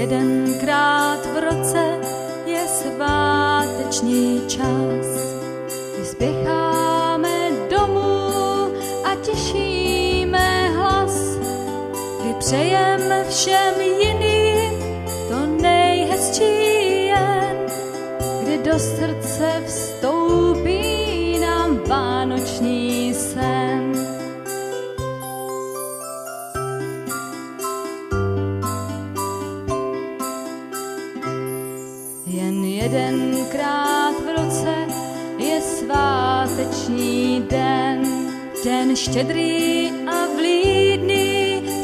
jedenkrát v roce je sváteční čas, kdy spěcháme domů a těšíme hlas, kdy přejeme všem jiným to nejhezčí jen, kdy do srdce vstoupí nám vánoční sen. Jen jedenkrát v roce je sváteční den, den štědrý